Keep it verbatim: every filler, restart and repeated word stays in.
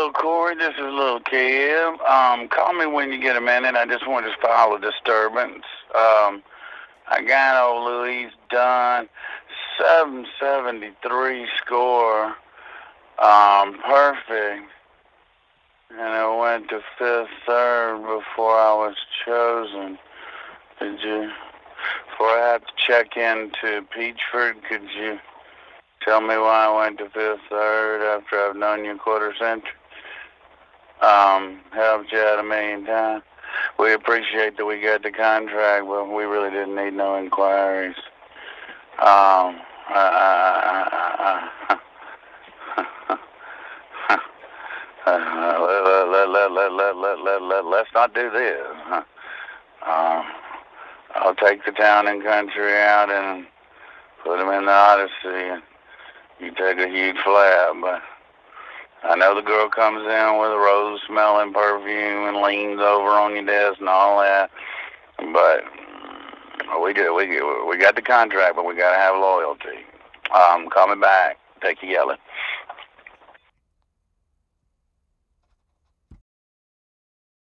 Little Corey, this is Little Kev. Um, call me when you get a minute. I just want to file a disturbance. Um, I got old Louise Dunn, seven seventy-three score, um, perfect. And I went to fifth third before I was chosen. Did you, before I have to check into Peachford, could you tell me why I went to fifth third after I've known you a quarter century? Um, helped you out a million times. We appreciate that we got the contract, but we really didn't need no inquiries. Um, uh, uh, uh, uh, let, let, let, let, let, let, let, let, let's not do this. Um, I'll take the town and country out and put them in the Odyssey, and you take a huge flab, but I know the girl comes in with a rose-smelling perfume and leans over on your desk and all that, but we do. We we got the contract, but we gotta have loyalty. Um, call me back. Take your yelling.